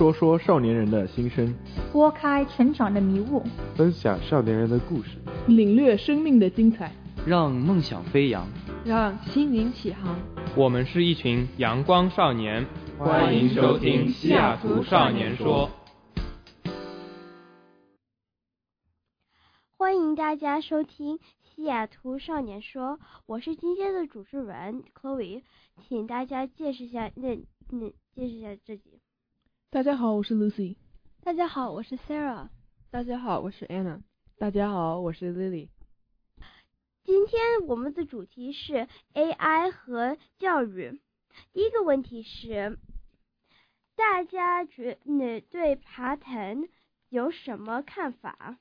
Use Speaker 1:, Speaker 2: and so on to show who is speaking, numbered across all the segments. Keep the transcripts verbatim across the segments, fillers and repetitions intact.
Speaker 1: 说说少年人的心声，
Speaker 2: 拨开成长的迷雾，
Speaker 1: 分享少年人的故事，
Speaker 3: 领略生命的精彩，
Speaker 4: 让梦想飞扬，
Speaker 5: 让心灵起航。
Speaker 6: 我们是一群阳光少年，欢迎收听西雅图少年说。
Speaker 7: 欢迎大家收听西雅图少年说，我是今天的主持人 Chloe， 请大家介绍一下那那介绍一下自己。
Speaker 3: 大家好，我是 Lucy。
Speaker 8: 大家好，我是 Sarah。
Speaker 5: 大家好，我是 Anna。
Speaker 9: 大家好，我是 Lily。
Speaker 7: 今天我们的主题是 A I 和教育。第一个问题是，大家觉得对爬藤有什么看法？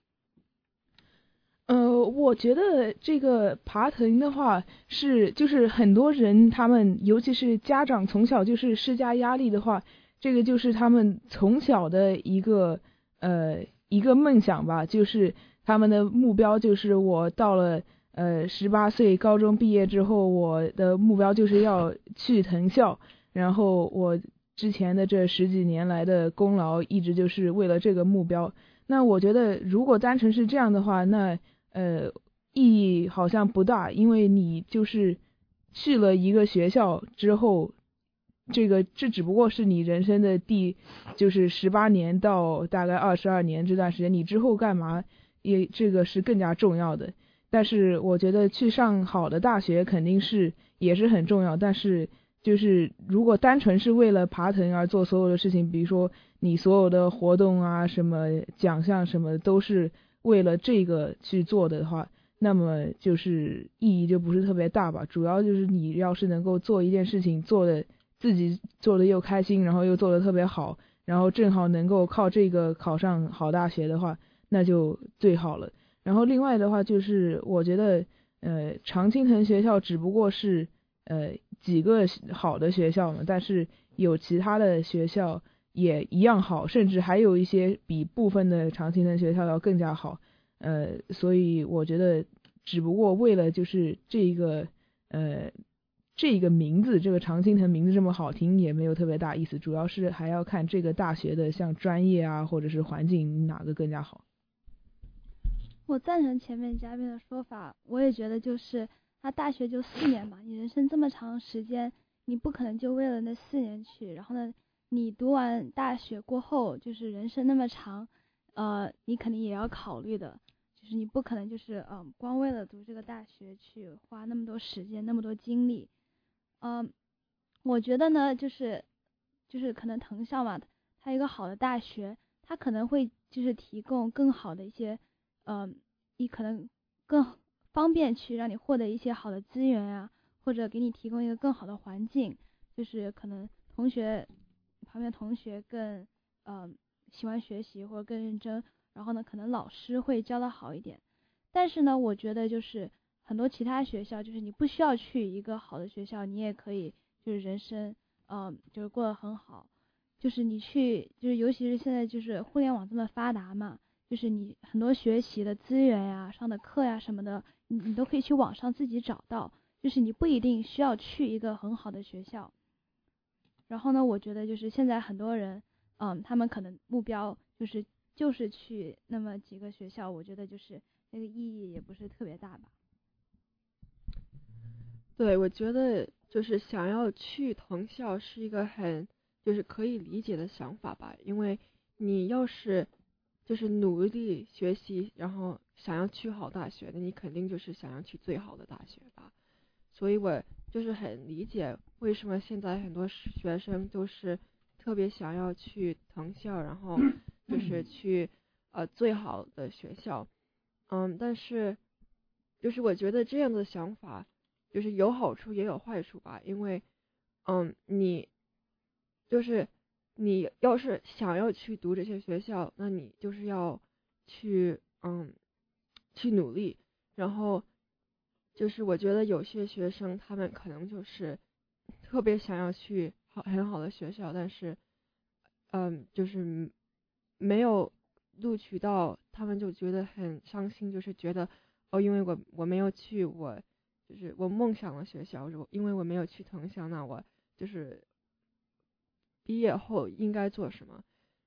Speaker 3: 呃，我觉得这个爬藤的话是，就是很多人他们，尤其是家长从小就是施加压力的话，这个就是他们从小的一个呃一个梦想吧，就是他们的目标就是我到了呃十八岁高中毕业之后，我的目标就是要去藤校，然后我之前的这十几年来的功劳一直就是为了这个目标。那我觉得如果单纯是这样的话，那呃，意义好像不大，因为你就是去了一个学校之后，这个这只不过是你人生的第就是十八年到大概二十二年这段时间，你之后干嘛也这个是更加重要的。但是我觉得去上好的大学肯定是也是很重要，但是就是如果单纯是为了爬藤而做所有的事情，比如说你所有的活动啊、什么奖项什么都是为了这个去做的话，那么就是意义就不是特别大吧。主要就是你要是能够做一件事情做的自己做的又开心，然后又做的特别好，然后正好能够靠这个考上好大学的话，那就最好了。然后另外的话就是我觉得呃常青藤学校只不过是呃几个好的学校嘛，但是有其他的学校也一样好，甚至还有一些比部分的常青藤学校要更加好，呃，所以我觉得只不过为了就是这个呃这个名字，这个常青藤名字这么好听，也没有特别大意思，主要是还要看这个大学的像专业啊或者是环境哪个更加好。
Speaker 8: 我赞成前面嘉宾的说法，我也觉得就是他大学就四年嘛，你人生这么长时间，你不可能就为了那四年去，然后呢你读完大学过后，就是人生那么长，呃，你肯定也要考虑的，就是你不可能就是嗯、呃、光为了读这个大学去花那么多时间那么多精力，嗯、呃，我觉得呢，就是就是可能藤校嘛，它一个好的大学，它可能会就是提供更好的一些，嗯、呃，你可能更方便去让你获得一些好的资源啊，或者给你提供一个更好的环境，就是可能同学。旁边同学更呃喜欢学习或者更认真，然后呢可能老师会教得好一点。但是呢我觉得就是很多其他学校，就是你不需要去一个好的学校，你也可以就是人生嗯、呃、就是过得很好。就是你去就是尤其是现在就是互联网这么发达嘛，就是你很多学习的资源呀、上的课呀什么的，你你都可以去网上自己找到，就是你不一定需要去一个很好的学校。然后呢，我觉得就是现在很多人，嗯，他们可能目标就是就是去那么几个学校，我觉得就是那个意义也不是特别大吧。
Speaker 5: 对，我觉得就是想要去藤校是一个很就是可以理解的想法吧，因为你要是就是努力学习，然后想要去好大学，那你肯定就是想要去最好的大学吧。所以我就是很理解为什么现在很多学生都是特别想要去藤校，然后就是去呃最好的学校。嗯，但是就是我觉得这样的想法就是有好处也有坏处吧，因为嗯你就是你要是想要去读这些学校，那你就是要去嗯去努力，然后就是我觉得有些学生他们可能就是特别想要去好很好的学校，但是嗯就是没有录取到，他们就觉得很伤心，就是觉得哦因为我我没有去我就是我梦想的学校，因为我没有去藤校，那我就是毕业后应该做什么。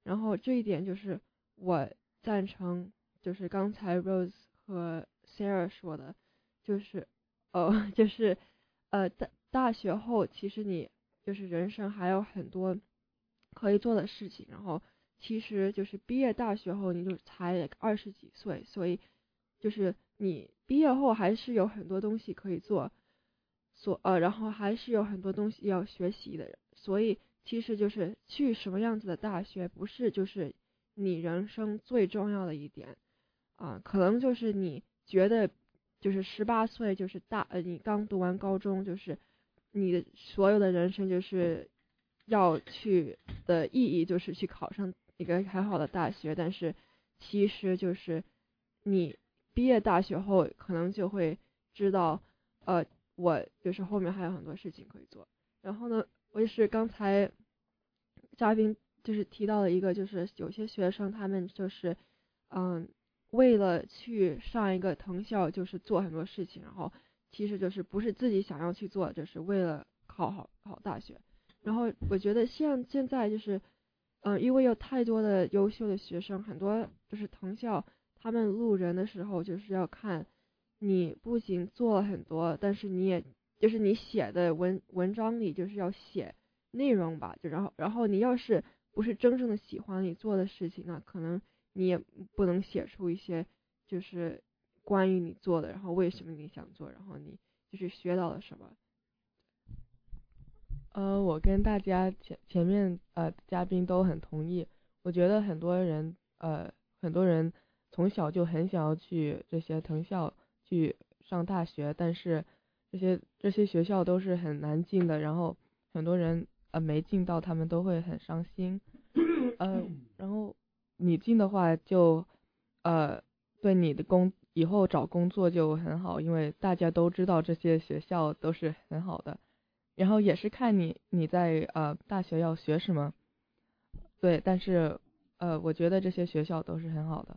Speaker 5: 然后这一点就是我赞成，就是刚才 Rose 和 Sarah 说的，就是呃就是呃大大学后其实你就是人生还有很多可以做的事情，然后其实就是毕业大学后你就才二十几岁，所以就是你毕业后还是有很多东西可以做，所呃然后还是有很多东西要学习的，所以其实就是去什么样子的大学不是就是你人生最重要的一点啊、呃，可能就是你觉得就是十八岁就是大呃你刚读完高中，就是你的所有的人生就是要去的意义就是去考上一个很好的大学，但是其实就是你毕业大学后可能就会知道，呃，我就是后面还有很多事情可以做。然后呢，我也是刚才嘉宾就是提到了一个，就是有些学生他们就是嗯为了去上一个藤校，就是做很多事情，然后其实就是不是自己想要去做，就是为了考好考大学。然后我觉得像现在就是，嗯、呃，因为有太多的优秀的学生，很多就是藤校他们录人的时候就是要看你不仅做了很多，但是你也就是你写的文文章里就是要写内容吧，就然后然后你要是不是真正的喜欢你做的事情，那可能你也不能写出一些就是关于你做的，然后为什么你想做，然后你就是学到了什么。
Speaker 9: 呃，我跟大家前前面呃嘉宾都很同意，我觉得很多人呃很多人从小就很想要去这些藤校去上大学，但是这些这些学校都是很难进的，然后很多人呃没进到，他们都会很伤心。呃，然后你进的话就呃对你的工以后找工作就很好，因为大家都知道这些学校都是很好的。然后也是看你你在呃大学要学什么，对，但是呃我觉得这些学校都是很好的。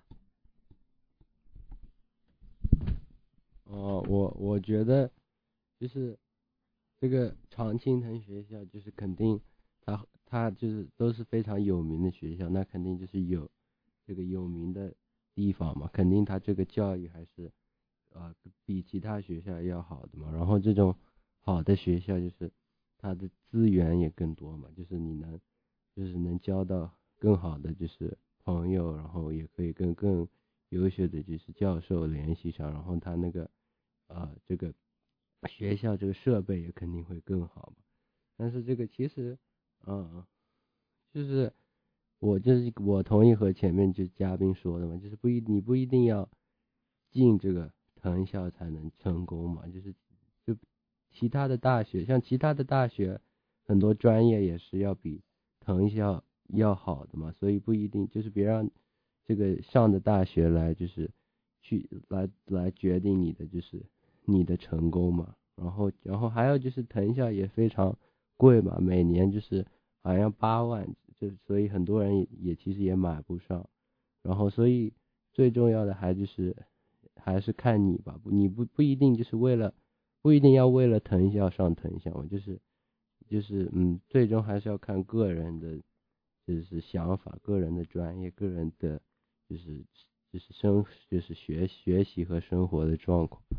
Speaker 10: 哦，我我觉得就是这个常青藤学校，就是肯定它它就是都是非常有名的学校，那肯定就是有这个有名的地方嘛，肯定它这个教育还是呃比其他学校要好的嘛。然后这种好的学校就是它的资源也更多嘛，就是你能就是能交到更好的就是朋友，然后也可以跟更优秀的就是教授联系上，然后他那个呃这个学校这个设备也肯定会更好嘛。但是这个其实嗯就是我就是我同意和前面就嘉宾说的嘛，就是不一你不一定要进这个藤校才能成功嘛，就是就其他的大学，像其他的大学很多专业也是要比藤校要好的嘛，所以不一定就是别让这个上的大学来就是去来来决定你的就是你的成功嘛。然后然后还有就是藤校也非常贵嘛，每年就是好像八万，就所以很多人也也其实也买不上。然后所以最重要的还就是还是看你吧，你不不一定就是为了不一定要为了藤校上藤校，就是就是嗯，最终还是要看个人的就是想法，个人的专业，个人的就是就是生就是学学习和生活的状况。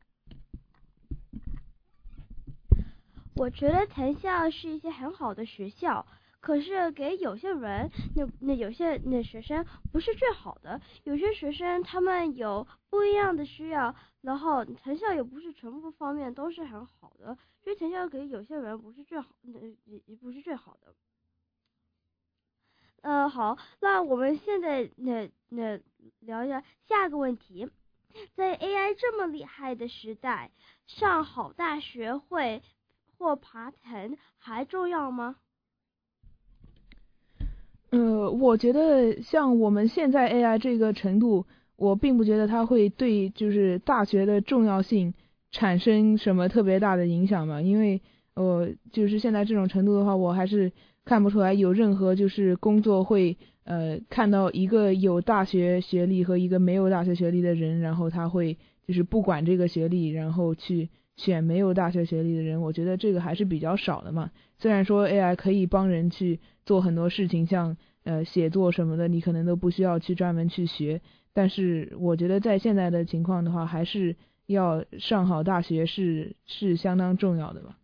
Speaker 7: 我觉得藤校是一些很好的学校，可是给有些人那那有些那学生不是最好的，有些学生他们有不一样的需要，然后藤校也不是全部方面都是很好的，所以藤校给有些人不是最好，也也不是最好的。呃，好，那我们现在那那聊一下下个问题，在 A I 这么厉害的时代，上好大学会或爬藤还重要吗？
Speaker 3: 呃，我觉得像我们现在 A I 这个程度，我并不觉得它会对就是大学的重要性产生什么特别大的影响吧，因为呃，就是现在这种程度的话，我还是看不出来有任何就是工作会呃看到一个有大学学历和一个没有大学学历的人，然后他会就是不管这个学历，然后去选没有大学学历的人，我觉得这个还是比较少的嘛。虽然说 A I 可以帮人去做很多事情，像呃写作什么的，你可能都不需要去专门去学，但是我觉得在现在的情况的话，还是要上好大学是是相当重要的吧。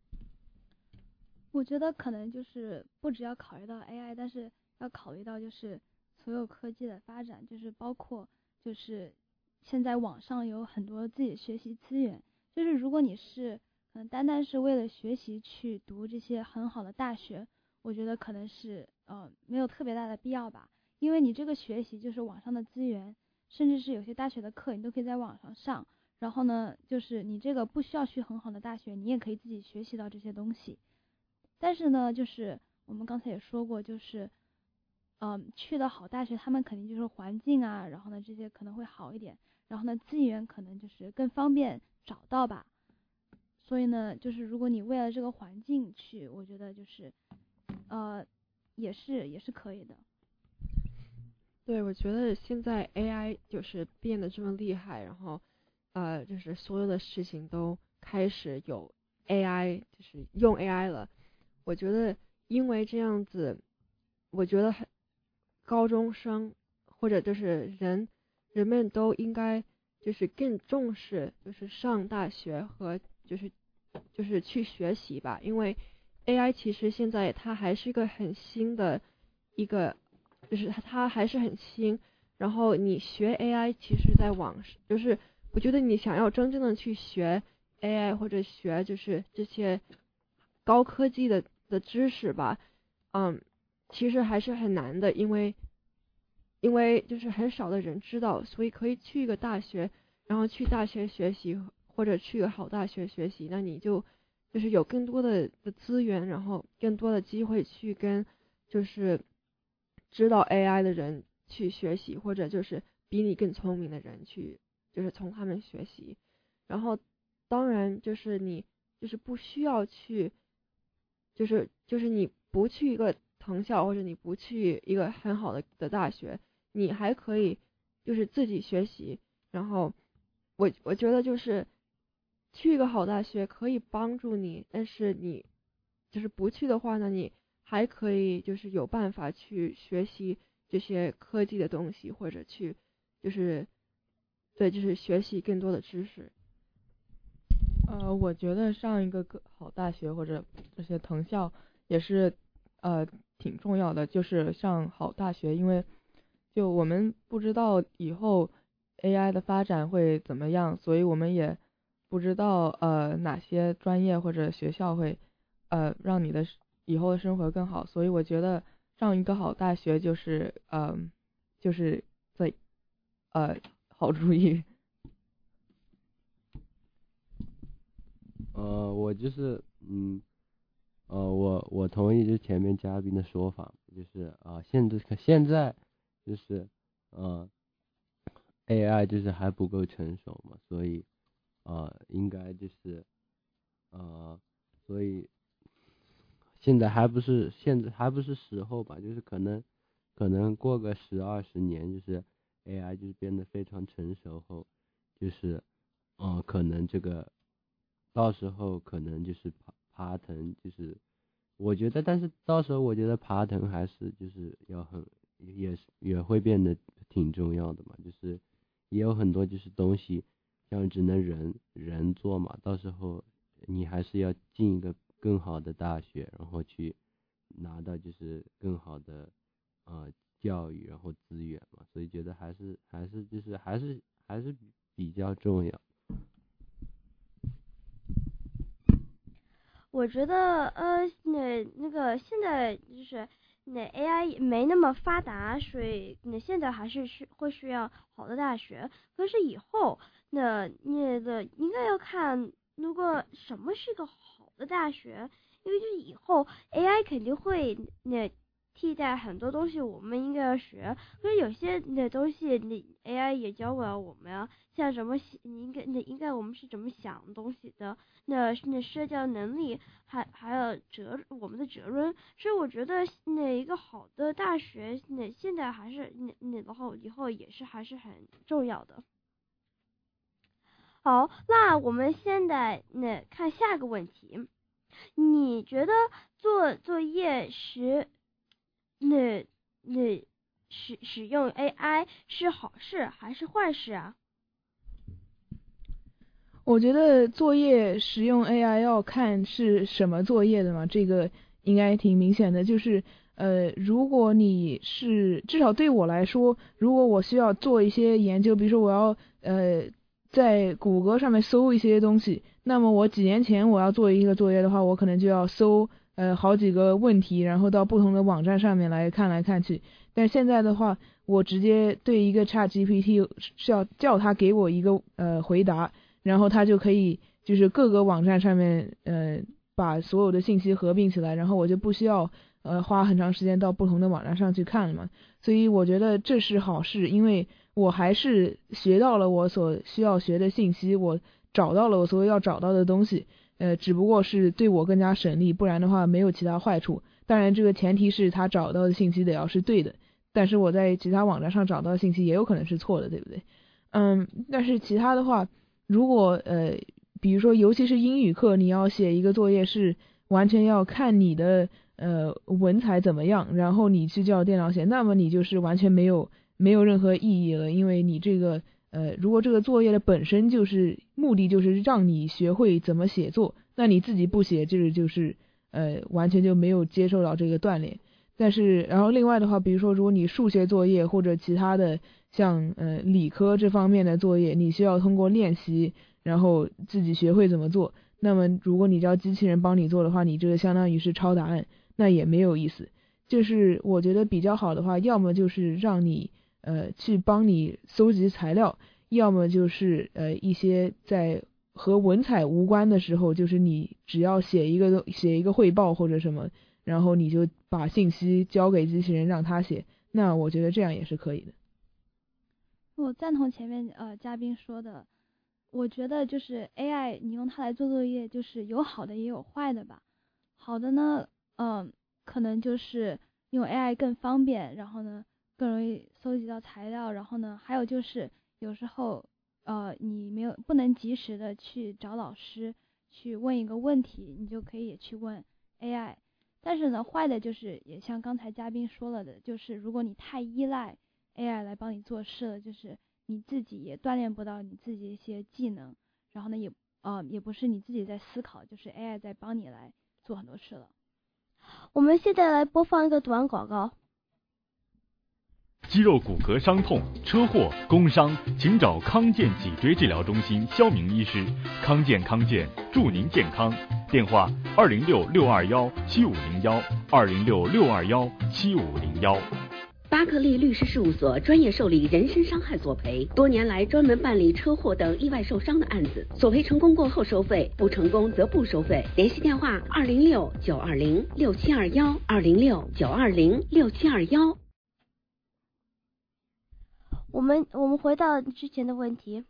Speaker 8: 我觉得可能就是不只要考虑到 A I， 但是要考虑到就是所有科技的发展，就是包括就是现在网上有很多自己的学习资源，就是如果你是可能单单是为了学习去读这些很好的大学，我觉得可能是呃没有特别大的必要吧，因为你这个学习就是网上的资源，甚至是有些大学的课你都可以在网上上，然后呢就是你这个不需要去很好的大学，你也可以自己学习到这些东西。但是呢就是我们刚才也说过，就是嗯去了好大学，他们肯定就是环境啊，然后呢这些可能会好一点，然后呢资源可能就是更方便找到吧。所以呢就是如果你为了这个环境去，我觉得就是呃也是也是可以的。
Speaker 5: 对，我觉得现在 A I 就是变得这么厉害，然后呃就是所有的事情都开始有 A I， 就是用 A I 了。我觉得因为这样子，我觉得高中生或者就是人人们都应该就是更重视就是上大学和就是就是去学习吧，因为 A I 其实现在它还是一个很新的一个，就是它还是很新，然后你学 A I 其实在网上，就是我觉得你想要真正的去学 A I 或者学就是这些高科技的的知识吧，嗯，其实还是很难的，因为因为就是很少的人知道，所以可以去一个大学，然后去大学学习，或者去一个好大学学习，那你就就是有更多的的资源，然后更多的机会去跟就是知道 A I 的人去学习，或者就是比你更聪明的人去就是从他们学习。然后当然就是你就是不需要去就是就是你不去一个藤校，或者你不去一个很好的的大学，你还可以就是自己学习。然后我我觉得就是去一个好大学可以帮助你，但是你就是不去的话呢，你还可以就是有办法去学习这些科技的东西，或者去就是对就是学习更多的知识。
Speaker 9: 呃，我觉得上一个好大学或者这些藤校也是呃挺重要的，就是上好大学，因为就我们不知道以后 A I 的发展会怎么样，所以我们也不知道呃哪些专业或者学校会呃让你的以后的生活更好，所以我觉得上一个好大学就是呃就是最呃好主意。
Speaker 10: 呃，我就是嗯，呃，我我同意就前面嘉宾的说法，就是啊、呃，现在现在就是呃 A I 就是还不够成熟嘛，所以呃应该就是呃所以现在还不是现在还不是时候吧，就是可能可能过个十二十年，就是 A I 就是变得非常成熟后，就是嗯、呃、可能这个。到时候可能就是爬爬藤，就是我觉得，但是到时候我觉得爬藤还是就是要很也是也会变得挺重要的嘛，就是也有很多就是东西像只能人人做嘛，到时候你还是要进一个更好的大学，然后去拿到就是更好的呃教育，然后资源嘛，所以觉得还是还是就是还是还是比较重要。
Speaker 7: 我觉得呃，那那个现在就是那 A I 没那么发达，所以那现在还是需会需要好的大学。可是以后那那个应该要看，如果什么是个好的大学，因为就是以后 A I 肯定会那替代很多东西，我们应该要学。可是有些那东西，你 A I 也教不了我们啊，像什么你应该那应该我们是怎么想东西的。那那社交能力，还还有责我们的责任，所以我觉得那一个好的大学，那现在还是那那然后以后也是还是很重要的。 好，那我们现在那看下个问题，你觉得做作业时，那那使使用 A I 是好事还是坏事啊？
Speaker 3: 我觉得作业使用 A I 要看是什么作业的嘛，这个应该挺明显的，就是呃，如果你是至少对我来说，如果我需要做一些研究，比如说我要呃在谷歌上面搜一些东西，那么我几年前我要做一个作业的话，我可能就要搜呃好几个问题，然后到不同的网站上面来看来看去。但现在的话，我直接对一个 ChatGPT 是要叫它给我一个呃回答，然后它就可以就是各个网站上面呃把所有的信息合并起来，然后我就不需要呃花很长时间到不同的网站上去看了嘛。所以我觉得这是好事，因为我还是学到了我所需要学的信息，我找到了我所有要找到的东西，呃只不过是对我更加省力，不然的话没有其他坏处。当然这个前提是他找到的信息得要是对的，但是我在其他网站上找到的信息也有可能是错的，对不对？嗯，但是其他的话，如果呃比如说尤其是英语课，你要写一个作业是完全要看你的呃文采怎么样，然后你去叫电脑写，那么你就是完全没有没有任何意义了，因为你这个呃如果这个作业的本身就是目的就是让你学会怎么写作，那你自己不写，这个就是呃完全就没有接受到这个锻炼。但是然后另外的话，比如说如果你数学作业或者其他的像呃理科这方面的作业，你需要通过练习然后自己学会怎么做，那么如果你叫机器人帮你做的话，你这个相当于是抄答案，那也没有意思。就是我觉得比较好的话，要么就是让你呃去帮你搜集材料，要么就是呃一些在和文采无关的时候，就是你只要写一个写一个汇报或者什么，然后你就把信息交给机器人让他写，那我觉得这样也是可以的。
Speaker 8: 我赞同前面呃嘉宾说的，我觉得就是 A I 你用它来做作业，就是有好的也有坏的吧。好的呢，嗯、呃，可能就是用 A I 更方便，然后呢更容易搜集到材料，然后呢还有就是有时候呃你没有不能及时的去找老师去问一个问题，你就可以也去问 A I。但是呢坏的就是也像刚才嘉宾说了的，就是如果你太依赖 A I 来帮你做事了，就是你自己也锻炼不到你自己一些技能，然后呢也呃也不是你自己在思考，就是 A I 在帮你来做很多事了。
Speaker 7: 我们现在来播放一个短广告。
Speaker 11: 肌肉骨骼伤痛、车祸、工伤，请找康健脊椎治疗中心肖明医师。康健康健，祝您健康。电话：二零六六二幺七五零幺，二零六六二幺七五零幺。
Speaker 12: 巴克利律师事务所专业受理人身伤害索赔，多年来专门办理车祸等意外受伤的案子，索赔成功过后收费，不成功则不收费。联系电话：二零六九二零六七二幺，二零六九二零六七二幺。
Speaker 7: 我们我们回到之前的问题。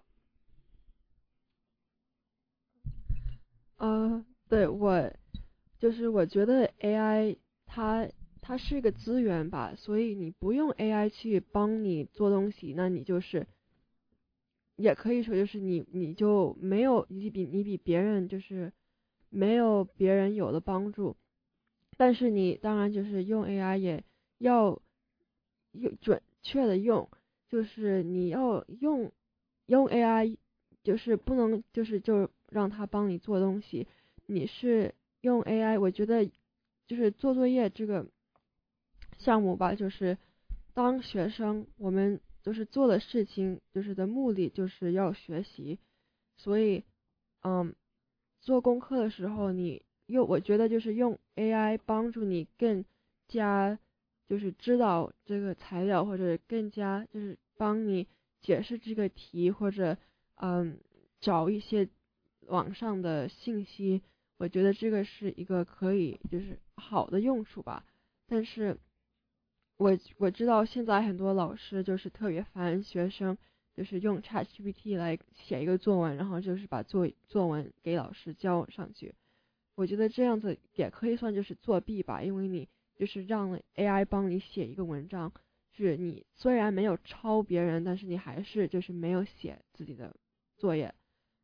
Speaker 5: 呃，对我就是我觉得 A I 它它是一个资源吧，所以你不用 A I 去帮你做东西，那你就是也可以说就是你你就没有你比你比别人就是没有别人有的帮助，但是你当然就是用 A I 也要用准确的用。就是你要用用 A I， 就是不能就是就让它帮你做东西。你是用 A I， 我觉得就是做作业这个项目吧，就是当学生我们就是做的事情就是的目的就是要学习，所以嗯做功课的时候你用我觉得就是用 A I 帮助你更加就是知道这个材料，或者更加就是帮你解释这个题，或者嗯找一些网上的信息，我觉得这个是一个可以就是好的用处吧。但是我我知道现在很多老师就是特别烦学生就是用 ChatGPT 来写一个作文，然后就是把作作文给老师交上去。我觉得这样子也可以算就是作弊吧，因为你就是让 A I 帮你写一个文章，是你虽然没有抄别人，但是你还是就是没有写自己的作业。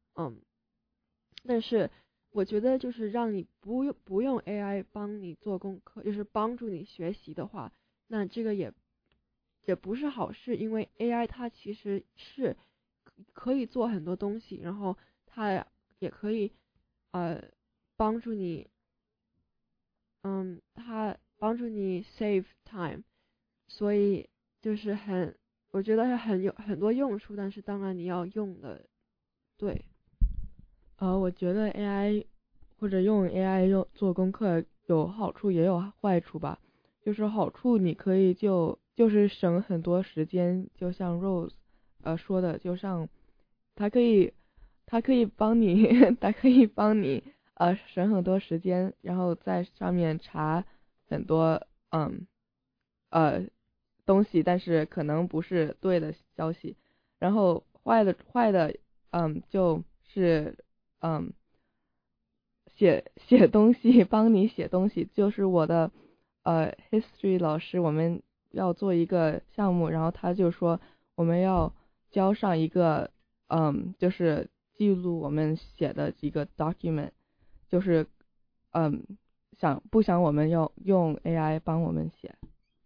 Speaker 5: 嗯，但是我觉得就是让你不用不用 A I 帮你做功课，就是帮助你学习的话，那这个也也不是好事，因为 A I 它其实是可以做很多东西，然后它也可以呃帮助你，嗯，它帮助你 save time， 所以就是很，我觉得是很有很多用处，但是当然你要用的对。
Speaker 9: 呃，我觉得 A I 或者用 A I 用做功课有好处也有坏处吧。就是好处你可以就就是省很多时间，就像 Rose 呃说的，就像它可以它可以帮你它可以帮你呃省很多时间，然后在上面查很多嗯呃东西，但是可能不是对的消息。然后坏的坏的嗯就是嗯写写东西，帮你写东西。就是我的呃 history 老师，我们要做一个项目，然后他就说我们要交上一个嗯就是记录我们写的一个 document， 就是嗯想不想我们要用 A I 帮我们写。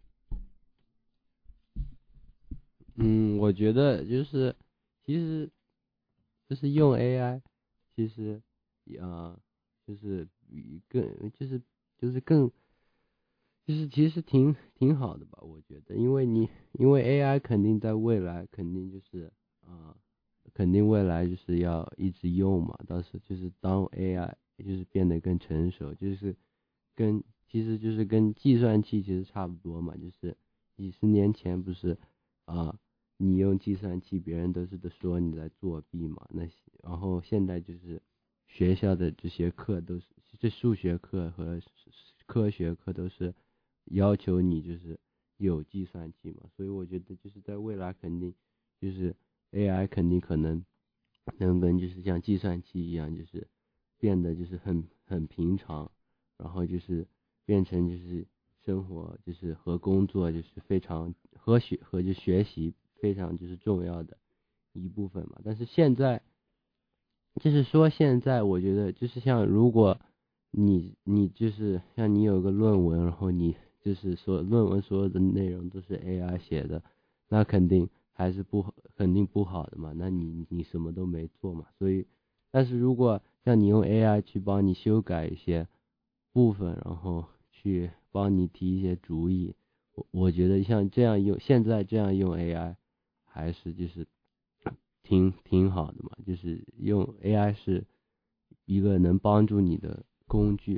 Speaker 10: 嗯，我觉得就是其实就是用 A I， 其实啊、呃、就是更就是就是更就是其实挺挺好的吧，我觉得，因为你因为 A I 肯定在未来肯定就是啊、呃、肯定未来就是要一直用嘛，到时就是当 A I 就是变得更成熟，就是跟其实就是跟计算器其实差不多嘛，就是几十年前不是啊、呃你用计算器，别人都是都说你在作弊嘛。那然后现在就是学校的这些课都是，这数学课和科学课都是要求你就是有计算器嘛。所以我觉得就是在未来肯定就是 A I 肯定可能能跟就是像计算器一样，就是变得就是很很平常，然后就是变成就是生活就是和工作就是非常和学和就学习非常就是重要的一部分嘛。但是现在就是说现在我觉得就是像如果你你就是像你有个论文，然后你就是说论文所有的内容都是 A I 写的，那肯定还是不肯定不好的嘛，那你你什么都没做嘛。所以但是如果像你用 A I 去帮你修改一些部分，然后去帮你提一些主意，我我觉得像这样用现在这样用 A I 还是就是挺挺好的嘛，就是用 A I 是一个能帮助你的工具。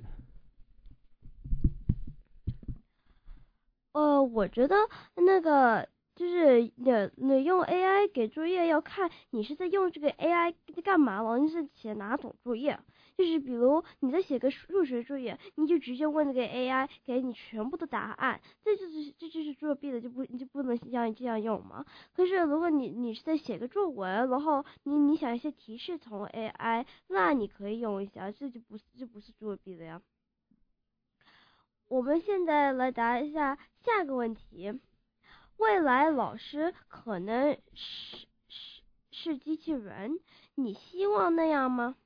Speaker 7: 呃，我觉得那个就是你你用 A I 给作业要看你是在用这个 A I 干嘛了，你是写哪种作业。就是比如你在写个数学作业，你就直接问这个 A I 给你全部的答案，这就是这就是作弊的，就不你就不能像这样用嘛。可是如果你你是在写个作文，然后你你想一些提示从 A I， 那你可以用一下，这就不是这不是作弊的呀。我们现在来答一下下个问题：未来老师可能是是是机器人，你希望那样吗？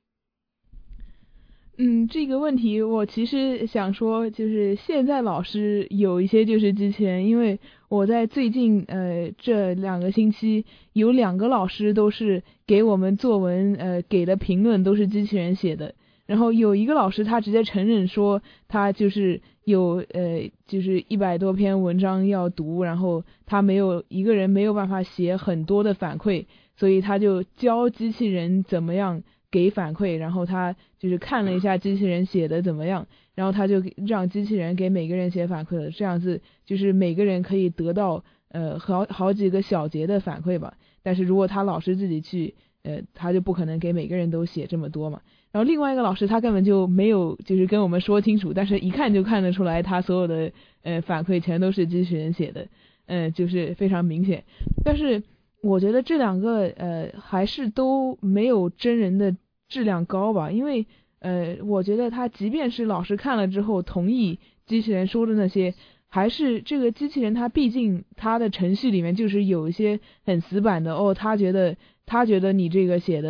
Speaker 3: 嗯，这个问题我其实想说，就是现在老师有一些就是机器人，因为我在最近呃这两个星期有两个老师都是给我们作文呃给的评论都是机器人写的，然后有一个老师他直接承认说他就是有呃就是一百多篇文章要读，然后他没有一个人没有办法写很多的反馈，所以他就教机器人怎么样给反馈，然后他就是看了一下机器人写的怎么样，然后他就让机器人给每个人写反馈了，这样子就是每个人可以得到呃好好几个小节的反馈吧。但是如果他老师自己去呃他就不可能给每个人都写这么多嘛。然后另外一个老师他根本就没有就是跟我们说清楚，但是一看就看得出来他所有的呃反馈全都是机器人写的，嗯、呃、就是非常明显。但是我觉得这两个呃还是都没有真人的质量高吧，因为呃我觉得他即便是老师看了之后同意机器人说的那些，还是这个机器人他毕竟他的程序里面就是有一些很死板的哦，他觉得他觉得你这个写的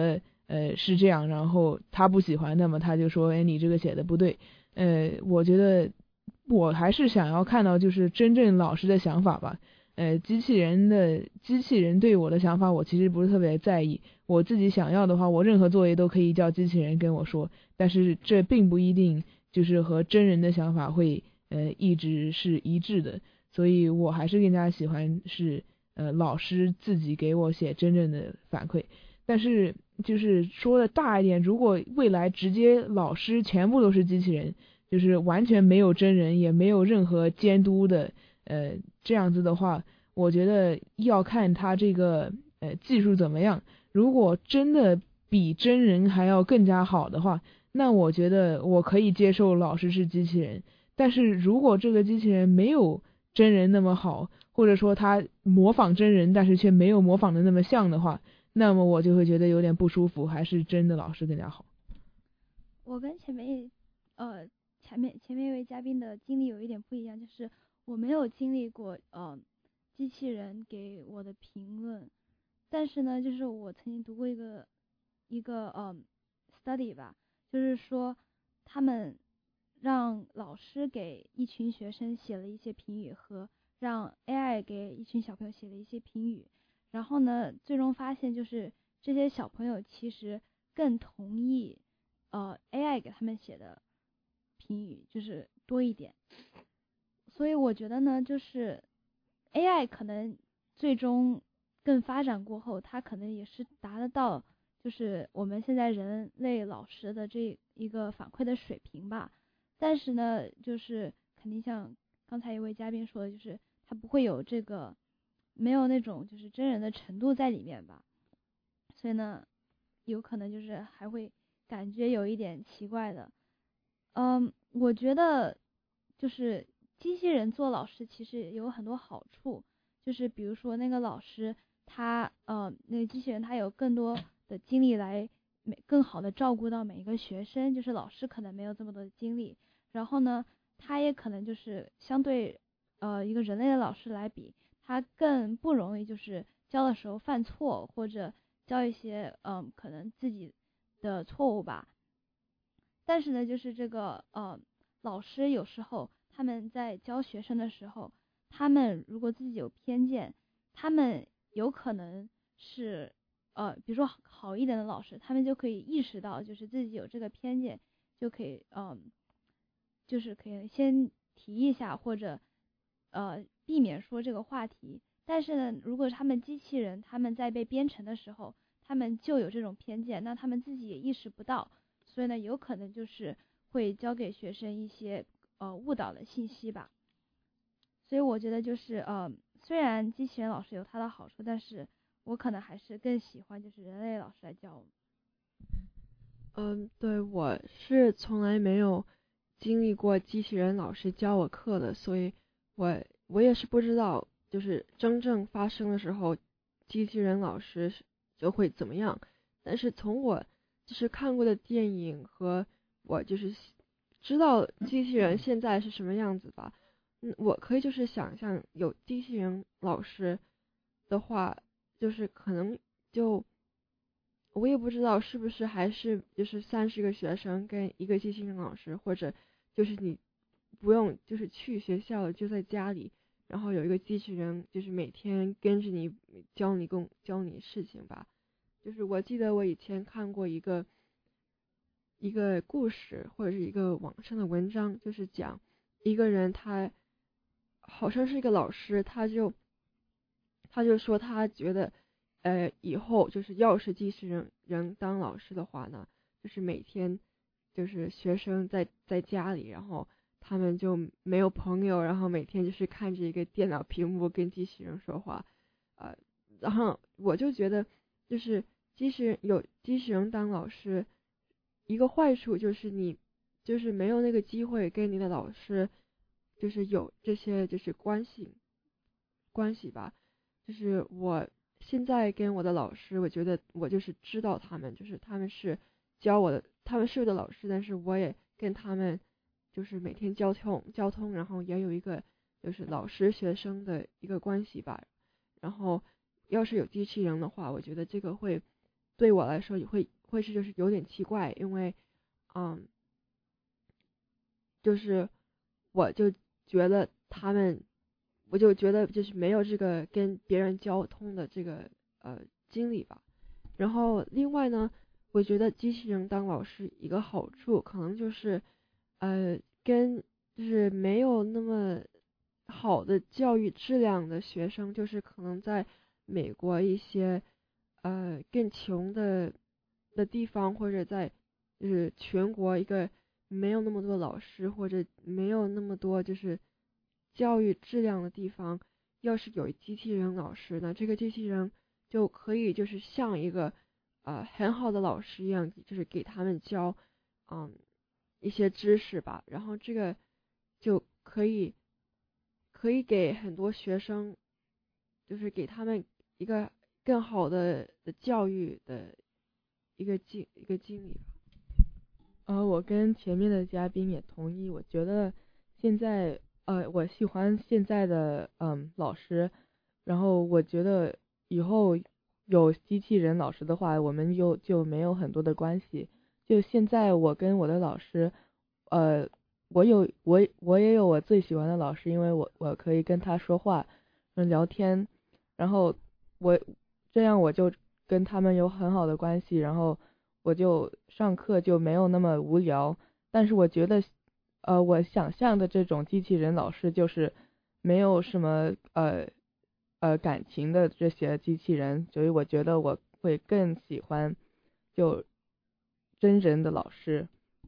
Speaker 3: 呃是这样，然后他不喜欢，那么他就说，哎，你这个写的不对。呃，我觉得我还是想要看到就是真正老师的想法吧。呃，机器人的机器人对我的想法，我其实不是特别在意。我自己想要的话，我任何作业都可以叫机器人跟我说，但是这并不一定就是和真人的想法会呃一直是一致的。所以我还是更加喜欢是呃老师自己给我写真正的反馈。但是就是说的大一点，如果未来直接老师全部都是机器人，就是完全没有真人，也没有任何监督的。呃，这样子的话，我觉得要看他这个呃技术怎么样。如果真的比真人还要更加好的话，那我觉得我可以接受老师是机器人。但是如果这个机器人没有真人那么好，或者说他模仿真人，但是却没有模仿的那么像的话，那么我就会觉得有点不舒服，还是真的老师更加好。
Speaker 8: 我跟前面一呃前面前面一位嘉宾的经历有一点不一样，就是我没有经历过呃机器人给我的评论，但是呢，就是我曾经读过一个一个呃 study 吧，就是说他们让老师给一群学生写了一些评语和让 A I 给一群小朋友写了一些评语，然后呢，最终发现就是这些小朋友其实更同意呃 A I 给他们写的评语，就是多一点。所以我觉得呢，就是 A I 可能最终更发展过后，它可能也是达得到就是我们现在人类老师的这一个反馈的水平吧。但是呢，就是肯定像刚才一位嘉宾说的，就是它不会有这个没有那种就是真人的程度在里面吧。所以呢，有可能就是还会感觉有一点奇怪的。嗯，我觉得就是机器人做老师其实有很多好处，就是比如说那个老师他呃那个机器人他有更多的精力来每更好的照顾到每一个学生，就是老师可能没有这么多的精力。然后呢，他也可能就是相对呃一个人类的老师来比，他更不容易就是教的时候犯错，或者教一些嗯、呃、可能自己的错误吧。但是呢，就是这个呃老师有时候他们在教学生的时候，他们如果自己有偏见，他们有可能是呃比如说好一点的老师，他们就可以意识到就是自己有这个偏见，就可以嗯、呃、就是可以先提一下，或者呃避免说这个话题。但是呢，如果他们机器人他们在被编程的时候，他们就有这种偏见，那他们自己也意识不到，所以呢，有可能就是会教给学生一些呃误导的信息吧。所以我觉得就是呃，虽然机器人老师有它的好处，但是我可能还是更喜欢就是人类老师来教我们。
Speaker 5: 嗯，对，我是从来没有经历过机器人老师教我课的，所以我我也是不知道，就是真正发生的时候，机器人老师就会怎么样。但是从我就是看过的电影和我就是知道机器人现在是什么样子吧，嗯，我可以就是想象有机器人老师的话，就是可能就我也不知道是不是还是就是三十个学生跟一个机器人老师，或者就是你不用就是去学校，就在家里，然后有一个机器人就是每天跟着你教你工教你事情吧。就是我记得我以前看过一个一个故事或者是一个网上的文章，就是讲一个人他好像是一个老师，他就他就说他觉得呃以后就是要是机器人人当老师的话呢，就是每天就是学生在在家里，然后他们就没有朋友，然后每天就是看着一个电脑屏幕跟机器人说话，呃，然后我就觉得就是机器人有机器人当老师，一个坏处就是你就是没有那个机会跟你的老师就是有这些就是关系关系吧。就是我现在跟我的老师，我觉得我就是知道他们，就是他们是教我的，他们是我的老师，但是我也跟他们就是每天交通交通，然后也有一个就是老师学生的一个关系吧。然后要是有机器人的话，我觉得这个会对我来说也会会是就是有点奇怪，因为嗯，就是我就觉得他们，我就觉得就是没有这个跟别人交通的这个呃经历吧。然后另外呢，我觉得机器人当老师一个好处，可能就是呃跟就是没有那么好的教育质量的学生，就是可能在美国一些呃更穷的的地方，或者在就是全国一个没有那么多老师，或者没有那么多就是教育质量的地方，要是有机器人老师呢，这个机器人就可以就是像一个呃很好的老师一样，就是给他们教嗯一些知识吧，然后这个就可以可以给很多学生，就是给他们一个更好的的教育的一个经一个经历。
Speaker 9: 呃，我跟前面的嘉宾也同意，我觉得现在呃，我喜欢现在的嗯老师，然后我觉得以后有机器人老师的话，我们就就没有很多的关系。就现在我跟我的老师，呃，我有我我也有我最喜欢的老师，因为我我可以跟他说话，嗯，聊天，然后我这样我就跟他们有很好的关系，然后我就上课就没有那么无聊。但是我觉得，呃，我想象的这种机器人老师就是没有什么呃呃感情的这些机器人，所以我觉得我会更喜欢就真人的老师。